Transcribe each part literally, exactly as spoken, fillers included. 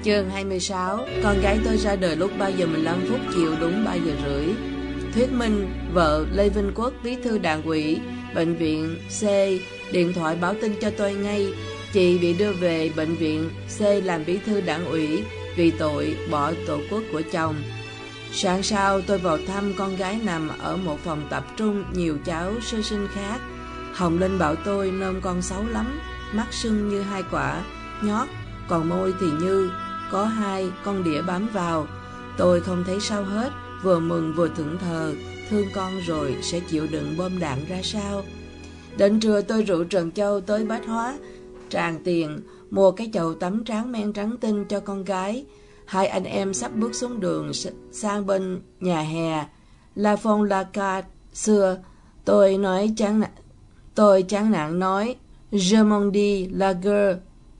Chương hai mươi sáu. Con gái tôi ra đời lúc ba giờ mười lăm phút chiều, đúng ba giờ rưỡi. Thuyết minh: vợ Lê Vinh Quốc, bí thư đảng ủy bệnh viện C, điện thoại báo tin cho tôi ngay. Chị bị đưa về bệnh viện C làm bí thư đảng ủy vì tội bỏ tổ quốc của chồng. Sáng sau tôi vào thăm con gái nằm ở một phòng tập trung nhiều cháu sơ sinh khác. Hồng Linh bảo tôi nôm con xấu lắm, mắt sưng như hai quả nhót, còn môi thì như có hai con đĩa bám vào. Tôi không thấy sao hết, vừa mừng vừa thẫn thờ, thương con rồi sẽ chịu đựng bom đạn ra sao. Đến trưa tôi rủ Trần Châu tới Bách Hóa tràng tiền mua cái chậu tắm tráng men trắng tinh cho con gái. Hai anh em sắp bước xuống đường sang bên nhà hè La Phong La Carte xưa. Tôi nói chán nản, tôi chán nản nói Je m'en dis la guerre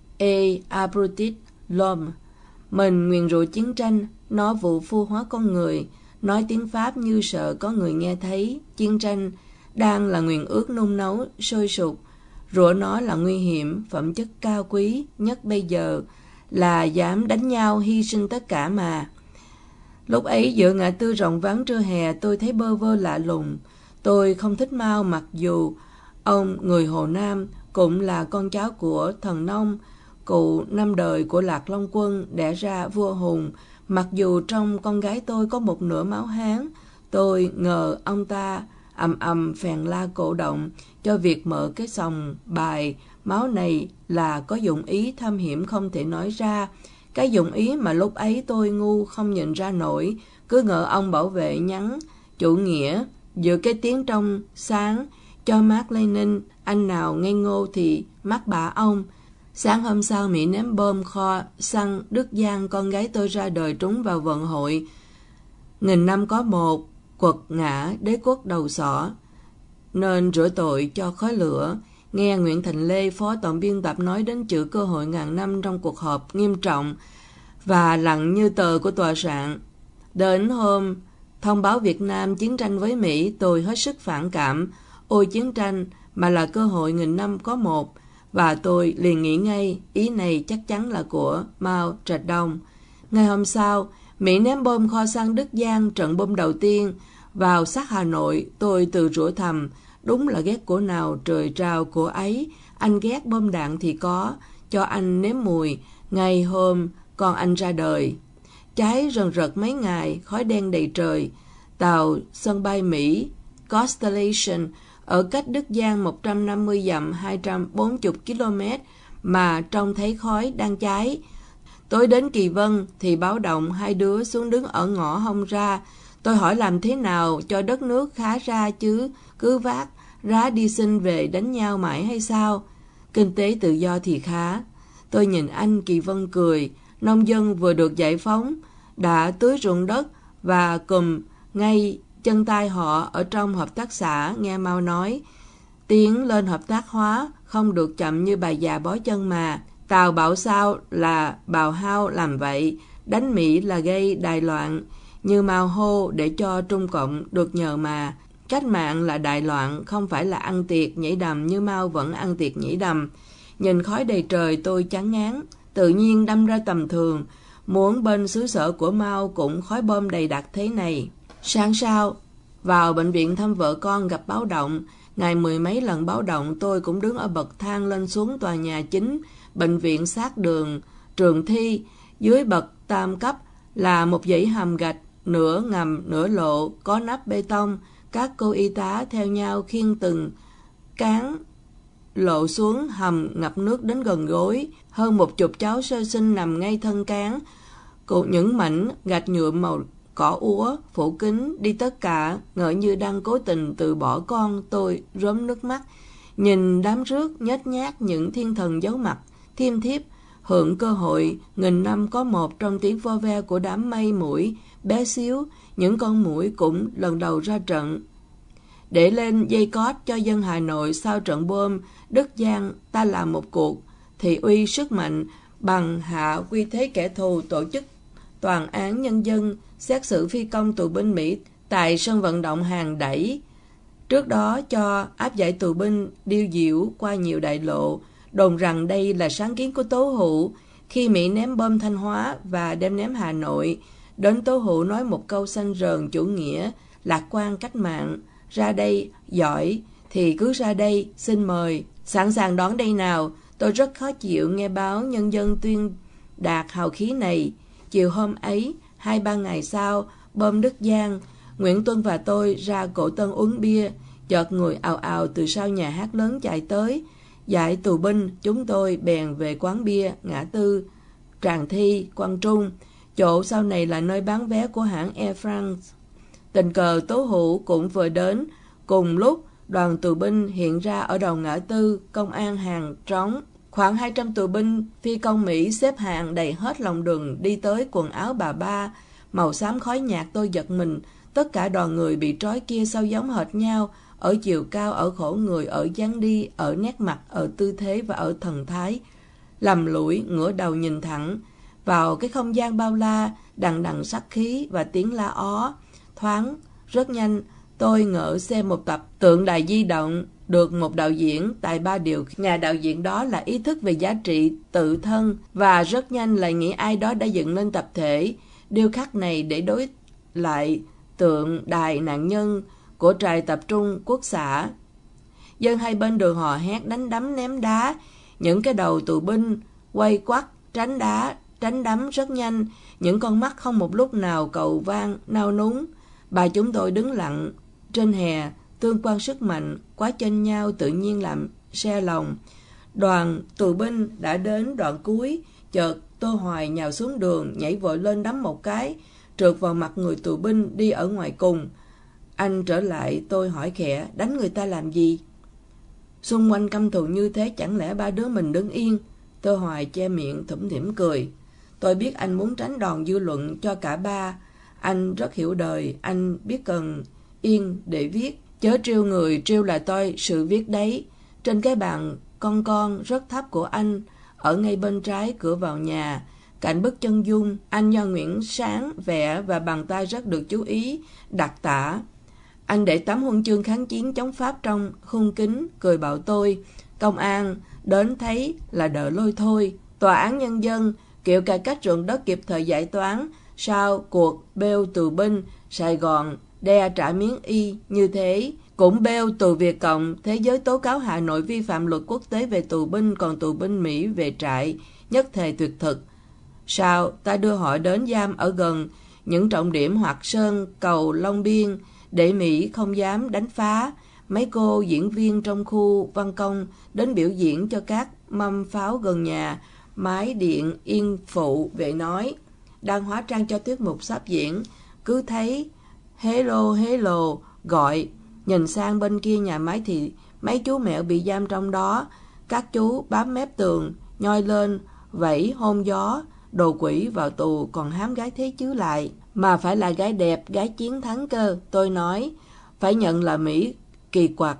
et abrutit l'homme. Mình nguyền rủa chiến tranh, nó vụ phu hóa con người. Nói tiếng Pháp như sợ có người nghe thấy. Chiến tranh đang là nguyền ước nung nấu sôi sục, rủa nó là nguy hiểm. Phẩm chất cao quý nhất bây giờ là dám đánh nhau, hy sinh tất cả mà. Lúc ấy giữa ngã tư rộng vắng trưa hè, tôi thấy bơ vơ lạ lùng. Tôi không thích Mao, mặc dù ông người Hồ Nam cũng là con cháu của thần nông, cụ năm đời của Lạc Long Quân đẻ ra vua Hùng. Mặc dù trong con gái tôi có một nửa máu Hán, tôi ngờ ông ta ầm ầm phèn la cổ động cho việc mở cái sòng bài máu này là có dụng ý thâm hiểm không thể nói ra. Cái dụng ý mà lúc ấy tôi ngu không nhìn ra nổi, cứ ngờ ông bảo vệ nhắn chủ nghĩa giữa cái tiếng trong sáng cho Mác Lênin. Anh nào ngây ngô thì mắc bả ông. Sáng hôm sau, Mỹ ném bom kho xăng Đức Giang con gái tôi ra đời trúng vào vận hội nghìn năm có một, quật ngã đế quốc đầu sỏ, nên rửa tội cho khói lửa. Nghe Nguyễn Thành Lê, phó tổng biên tập nói đến chữ cơ hội ngàn năm trong cuộc họp nghiêm trọng và lặng như tờ của tòa soạn. Đến hôm thông báo Việt Nam chiến tranh với Mỹ, tôi hết sức phản cảm. Ôi chiến tranh mà là cơ hội nghìn năm có một. Và tôi liền nghĩ ngay, ý này chắc chắn là của Mao Trạch Đông. Ngày hôm sau, Mỹ ném bom kho xăng Đức Giang, trận bom đầu tiên vào sát Hà Nội. Tôi tự rủa thầm, đúng là ghét của nào trời trao của ấy. Anh ghét bom đạn thì có, cho anh nếm mùi. Ngày hôm con anh ra đời, cháy rần rật mấy ngày, khói đen đầy trời. Tàu sân bay Mỹ Constellation ở cách Đức Giang một trăm năm mươi dặm, hai trăm bốn mươi ki lô mét mà trông thấy khói đang cháy. Tối đến Kỳ Vân thì báo động, hai đứa xuống đứng ở ngõ hông ra. Tôi hỏi làm thế nào cho đất nước khá ra chứ, cứ vác rá đi xin về đánh nhau mãi hay sao? Kinh tế tự do thì khá. Tôi nhìn anh Kỳ Vân cười. Nông dân vừa được giải phóng, đã tưới ruộng đất và cùm ngay chân tay họ ở trong hợp tác xã. Nghe Mao nói, tiến lên hợp tác hóa không được chậm như bà già bó chân mà. Tào bảo sao là bào hao làm vậy, đánh Mỹ là gây đài loạn như Mao hô để cho Trung Cộng được nhờ mà. Cách mạng là đại loạn, không phải là ăn tiệc nhảy đầm như Mao vẫn ăn tiệc nhảy đầm. Nhìn khói đầy trời tôi chán ngán, tự nhiên đâm ra tầm thường. Muốn bên xứ sở của Mao cũng khói bom đầy đặc thế này. Sáng sau, vào bệnh viện thăm vợ con gặp báo động. Ngày mười mấy lần báo động, tôi cũng đứng ở bậc thang lên xuống tòa nhà chính bệnh viện sát đường Trường Thi. Dưới bậc tam cấp là một dãy hầm gạch, nửa ngầm nửa lộ, có nắp bê tông. Các cô y tá theo nhau khiêng từng cán lộ xuống hầm ngập nước đến gần gối. Hơn một chục cháu sơ sinh nằm ngay thân cán. Cùng những mảnh gạch nhựa màu cỏ úa phủ kín đi tất cả, ngỡ như đang cố tình từ bỏ con. Tôi rớm nước mắt nhìn đám rước nhếch nhác những thiên thần giấu mặt thiêm thiếp hưởng cơ hội nghìn năm có một trong tiếng vo ve của đám mây mũi bé xíu. Những con mũi cũng lần đầu ra trận để lên dây cót cho dân Hà Nội. Sau trận bom Đức Giang, ta làm một cuộc thị uy sức mạnh bằng hạ quy thế kẻ thù, tổ chức toàn án nhân dân, xét xử phi công tù binh Mỹ tại sân vận động Hàng Đẩy. Trước đó cho áp giải tù binh điêu diễu qua nhiều đại lộ, đồn rằng đây là sáng kiến của Tố Hữu. Khi Mỹ ném bom Thanh Hóa và đem ném Hà Nội, đến Tố Hữu nói một câu xanh rờn chủ nghĩa, lạc quan cách mạng. Ra đây, giỏi, thì cứ ra đây, xin mời. Sẵn sàng đón đây nào. Tôi rất khó chịu nghe báo Nhân dân tuyên đạt hào khí này. Chiều hôm ấy, hai ba ngày sau, bom Đức Giang, Nguyễn Tuân và tôi ra Cổ Tân uống bia. Chợt người ào ào từ sau nhà hát lớn chạy tới. Giải tù binh, chúng tôi bèn về quán bia, ngã tư, Tràng Thi, Quang Trung. Chỗ sau này là nơi bán vé của hãng Air France. Tình cờ Tố Hữu cũng vừa đến. Cùng lúc, đoàn tù binh hiện ra ở đầu ngã tư, công an hàng trống. Khoảng hai trăm tù binh phi công Mỹ xếp hàng đầy hết lòng đường đi tới, quần áo bà ba, màu xám khói nhạt. Tôi giật mình. Tất cả đoàn người bị trói kia sao giống hệt nhau, ở chiều cao, ở khổ người, ở dáng đi, ở nét mặt, ở tư thế và ở thần thái. Lầm lũi, ngửa đầu nhìn thẳng vào cái không gian bao la, đằng đằng sát khí và tiếng la ó. Thoáng, rất nhanh, tôi ngỡ xem một tập tượng đài di động được một đạo diễn tài ba điều. Nhà đạo diễn đó là ý thức về giá trị tự thân, và rất nhanh lại nghĩ ai đó đã dựng lên tập thể điêu khắc này để đối lại tượng đài nạn nhân của trại tập trung Quốc xã. Dân hai bên đường hò hét, đánh đấm ném đá. Những cái đầu tù binh quay quắt, tránh đá, tránh đấm rất nhanh. Những con mắt không một lúc nào cầu vang, nao núng. Bà chúng tôi đứng lặng trên hè, tương quan sức mạnh quá chênh nhau tự nhiên làm xe lòng. Đoàn tù binh đã đến đoạn cuối, chợt Tô Hoài nhào xuống đường, nhảy vội lên đấm một cái, trượt vào mặt người tù binh đi ở ngoài cùng. Anh trở lại, tôi hỏi khẽ, đánh người ta làm gì? Xung quanh căm thù như thế, chẳng lẽ ba đứa mình đứng yên? Tô Hoài che miệng thủm thỉm cười. Tôi biết anh muốn tránh đòn dư luận cho cả ba. Anh rất hiểu đời, anh biết cần yên để viết. Chớ trêu người, trêu là tôi, sự viết đấy. Trên cái bàn con con rất thấp của anh, ở ngay bên trái cửa vào nhà, cạnh bức chân dung, anh do Nguyễn Sáng vẽ và bàn tay rất được chú ý, đặc tả. Anh để tấm huân chương kháng chiến chống Pháp trong khung kính, cười bảo tôi, công an, đến thấy là đợi lôi thôi. Tòa án nhân dân, kiểu cải cách ruộng đất kịp thời giải toán, sau cuộc bêu tù binh, Sài Gòn đe trả miếng y như thế. Cũng bêu tù Việt Cộng, thế giới tố cáo Hà Nội vi phạm luật quốc tế về tù binh, còn tù binh Mỹ về trại, nhất thể tuyệt thực. Sao ta đưa họ đến giam ở gần những trọng điểm hoặc Sơn, Cầu, Long Biên, để Mỹ không dám đánh phá. Mấy cô diễn viên trong khu văn công đến biểu diễn cho các mâm pháo gần nhà máy điện Yên Phụ. Vệ nói, đang hóa trang cho tiết mục sắp diễn, cứ thấy hello hello gọi. Nhìn sang bên kia nhà máy thì mấy chú mẹ bị giam trong đó. Các chú bám mép tường, nhoi lên, vẫy hôn gió. Đồ quỷ vào tù còn hám gái thế chứ lại. Mà phải là gái đẹp, gái chiến thắng cơ. Tôi nói, phải nhận là Mỹ kỳ quặc.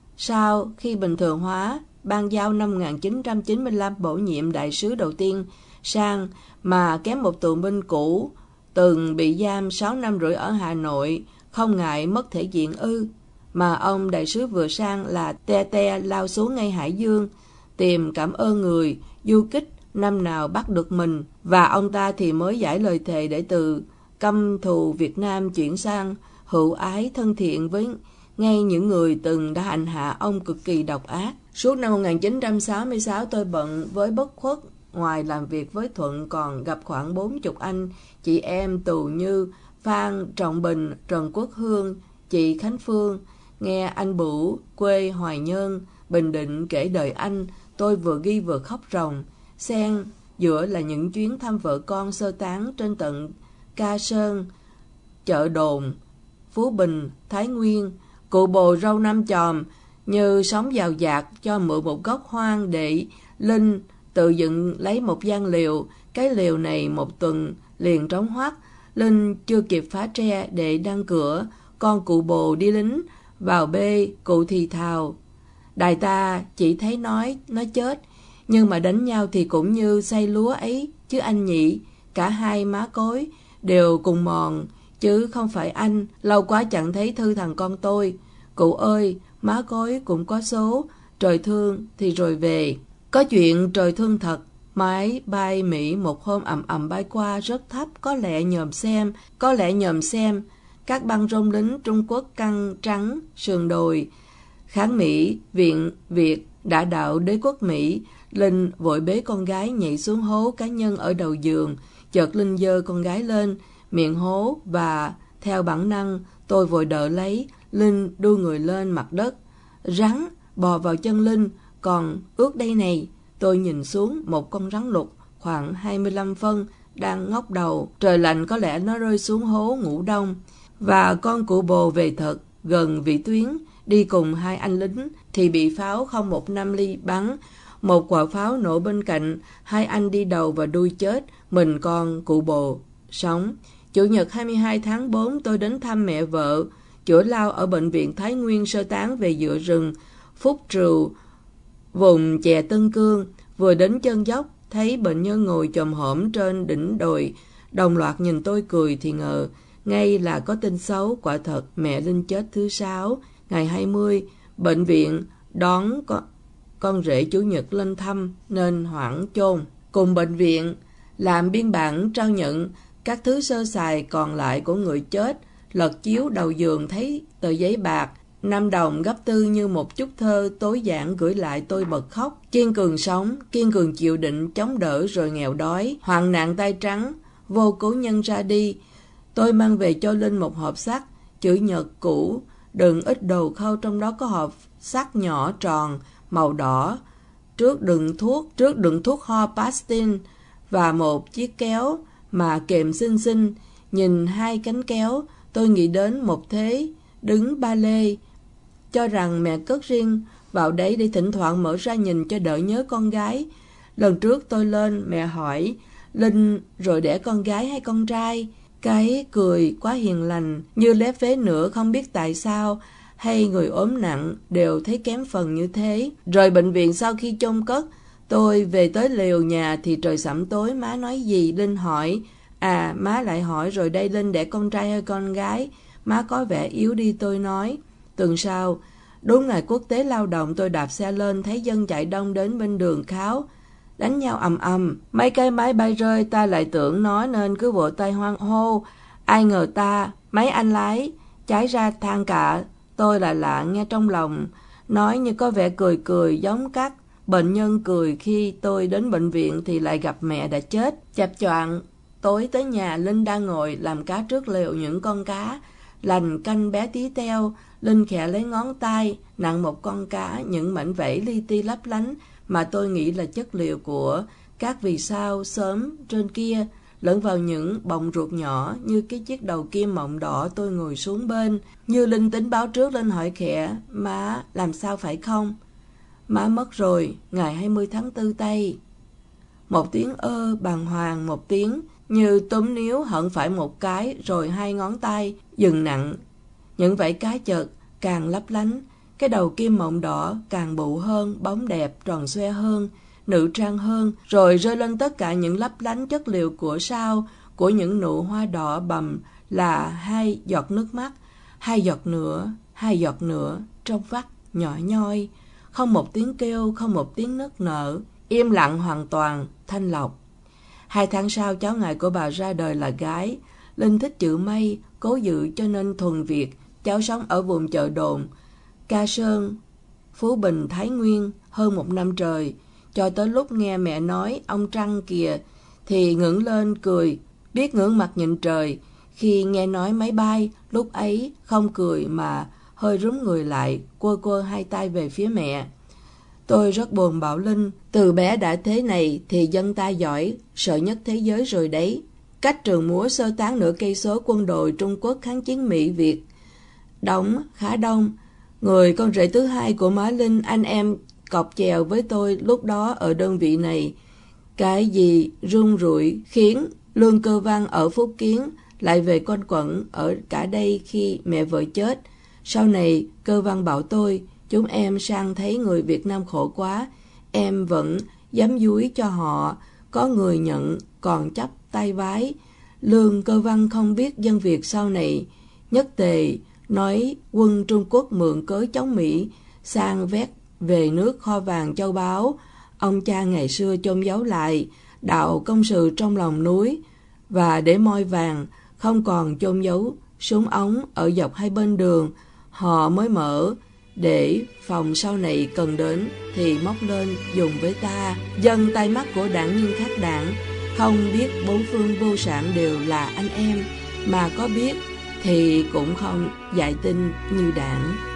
Sau khi bình thường hóa, ban giao năm một nghìn chín trăm chín mươi lăm bổ nhiệm đại sứ đầu tiên sang, mà kém một tù binh cũ từng bị giam sáu năm rưỡi ở Hà Nội, không ngại mất thể diện ư. Mà ông đại sứ vừa sang là te te lao xuống ngay Hải Dương, tìm cảm ơn người du kích năm nào bắt được mình, và ông ta thì mới giải lời thề để từ căm thù Việt Nam chuyển sang hữu ái thân thiện với ngay những người từng đã hành hạ ông cực kỳ độc ác. Suốt năm một nghìn chín trăm sáu mươi sáu tôi bận với bất khuất, ngoài làm việc với Thuận còn gặp khoảng bốn chục anh chị em tù như Phan Trọng Bình, Trần Quốc Hương, chị Khánh Phương. Nghe anh Bửu quê Hoài Nhơn, Bình Định kể đời anh, tôi vừa ghi vừa khóc ròng. Xen giữa là những chuyến thăm vợ con sơ tán trên tận Ca Sơn, Chợ Đồn, Phú Bình, Thái Nguyên. Cụ bồ râu năm chòm như sống giàu dạt cho mượn một góc hoang để Linh tự dựng lấy một gian liều. Cái liều này một tuần liền trống hoắt. Linh chưa kịp phá tre để đăng cửa, con cụ bồ đi lính vào bê. Cụ thì thào, đài ta chỉ thấy nói nó chết, nhưng mà đánh nhau thì cũng như xay lúa ấy chứ anh nhỉ. Cả hai má cối đều cùng mòn chứ không phải anh. Lâu quá chẳng thấy thư thằng con tôi. Cụ ơi, má cối cũng có số, trời thương thì rồi về. Có chuyện trời thương thật, Máy bay Mỹ một hôm ầm ầm bay qua rất thấp, có lẽ nhòm xem, có lẽ nhòm xem. Các băng rôn lính Trung Quốc căng trắng sườn đồi. Kháng Mỹ, viện Việt đã đạo đế quốc Mỹ. Linh vội bế con gái nhảy xuống hố cá nhân ở đầu giường. Chợt Linh giơ con gái lên, miệng hố và theo bản năng tôi vội đỡ lấy. Linh đu người lên mặt đất. Rắn bò vào chân Linh, còn ướt đây này. Tôi nhìn xuống một con rắn lục khoảng hai mươi lăm phân đang ngóc đầu. Trời lạnh có lẽ nó rơi xuống hố ngủ đông. Và con cụ bồ về thật gần vị tuyến đi cùng hai anh lính thì bị pháo không một năm ly bắn. Một quả pháo nổ bên cạnh, hai anh đi đầu và đuôi chết, mình con cụ bồ sống. Chủ nhật hai mươi hai tháng tư tôi đến thăm mẹ vợ, chữa lao ở bệnh viện Thái Nguyên, sơ tán về giữa rừng Phúc Trừu, vùng chè Tân Cương. Vừa đến chân dốc, thấy bệnh nhân ngồi chồm hổm trên đỉnh đồi, đồng loạt nhìn tôi cười thì ngờ ngay là có tin xấu. Quả thật mẹ Linh chết thứ sáu, ngày hai mươi. Bệnh viện đón con, con rể chủ nhật lên thăm nên hoãn chôn. Cùng bệnh viện làm biên bản trao nhận các thứ sơ sài còn lại của người chết. Lật chiếu đầu giường thấy tờ giấy bạc năm đồng gấp tư như một chút thơ tối giản gửi lại. Tôi bật khóc. Kiên cường sống, kiên cường chịu đựng chống đỡ rồi nghèo đói, hoạn nạn tay trắng, vô cố nhân ra đi. Tôi mang về cho Linh một hộp sắt chữ nhật cũ, đựng ít đồ khâu, trong đó có hộp sắt nhỏ tròn màu đỏ, trước đựng thuốc, trước đựng thuốc ho Pastin và một chiếc kéo mà kèm xinh xinh. Nhìn hai cánh kéo, tôi nghĩ đến một thế đứng ba lê, cho rằng mẹ cất riêng vào đấy để thỉnh thoảng mở ra nhìn cho đỡ nhớ con gái. Lần trước tôi lên, mẹ hỏi Linh rồi đẻ con gái hay con trai. Cái cười quá hiền lành, như lép vế nữa, không biết tại sao hay người ốm nặng đều thấy kém phần như thế. Rồi bệnh viện sau khi chôn cất, tôi về tới lều nhà thì trời sẩm tối. Má nói gì? Linh hỏi. À, má lại hỏi rồi đây Linh đẻ con trai hay con gái? Má có vẻ yếu đi. Tôi nói. Tuần sau, đúng ngày quốc tế lao động, tôi đạp xe lên thấy dân chạy đông đến bên đường Kháo, đánh nhau ầm ầm. Mấy cái máy bay rơi, ta lại tưởng nó nên cứ vỗ tay hoan hô. Ai ngờ ta, mấy anh lái trái ra than cả. Tôi là lạ nghe trong lòng, nói như có vẻ cười cười giống các bệnh nhân cười khi tôi đến bệnh viện thì lại gặp mẹ đã chết. Chập choạng tối tới nhà, Linh đang ngồi làm cá trước lều những con cá lành canh bé tí teo. Linh khẽ lấy ngón tay nặng một con cá, những mảnh vảy li ti lấp lánh mà tôi nghĩ là chất liệu của các vì sao sớm trên kia, lẫn vào những bọng ruột nhỏ như cái chiếc đầu kim mọng đỏ. Tôi ngồi xuống bên, như linh tính báo trước. Linh hỏi khẽ, má làm sao phải không? Má mất rồi, ngày hai mươi tháng tư Tây. Một tiếng ơ bàng hoàng, một tiếng như túm níu hận phải một cái, rồi hai ngón tay dừng nặng. Những vảy cá chợt càng lấp lánh, cái đầu kim mọng đỏ càng bụ hơn, bóng đẹp, tròn xoe hơn, nữ trang hơn, rồi rơi lên tất cả những lấp lánh chất liệu của sao, của những nụ hoa đỏ bầm là hai giọt nước mắt, hai giọt nữa, hai giọt nữa, trong vắt, nhỏ nhoi, không một tiếng kêu, không một tiếng nức nở, im lặng hoàn toàn, thanh lọc. Hai tháng sau, cháu ngoại của bà ra đời là gái. Linh thích chữ Mây, cố giữ cho nên thuần Việt. Cháu sống ở vùng chợ đồn, Ca Sơn, Phú Bình, Thái Nguyên hơn một năm trời. Cho tới lúc nghe mẹ nói ông Trăng kìa thì ngẩng lên cười, biết ngưỡng mặt nhìn trời. Khi nghe nói máy bay, lúc ấy không cười mà hơi rúm người lại, quơ quơ hai tay về phía mẹ. Tôi rất buồn bảo Linh, từ bé đã thế này thì dân ta giỏi, sợ nhất thế giới rồi đấy. Cách trường múa sơ tán nửa cây số, quân đội Trung Quốc kháng chiến Mỹ Việt đóng khá đông. Người con rể thứ hai của má Linh, anh em cọc chèo với tôi lúc đó ở đơn vị này. Cái gì run rủi khiến Lương Cơ Văn ở Phúc Kiến lại về quanh quẩn ở cả đây khi mẹ vợ chết. Sau này Cơ Văn bảo tôi, chúng em sang thấy người Việt Nam khổ quá, em vẫn dám dúi cho họ, có người nhận còn chấp tay vái. Lương Cơ Văn không biết dân Việt sau này nhất tề nói quân Trung Quốc mượn cớ chống Mỹ sang vét về nước kho vàng châu báu. ông cha ngày xưa chôn giấu lại, đạo công sự trong lòng núi, và để moi vàng, không còn chôn giấu súng ống ở dọc hai bên đường, họ mới mở, để phòng sau này cần đến thì móc lên dùng với ta. Dân tay mắt của đảng nhân khác đảng, không biết bốn phương vô sản đều là anh em, mà có biết thì cũng không dạy tin như đảng.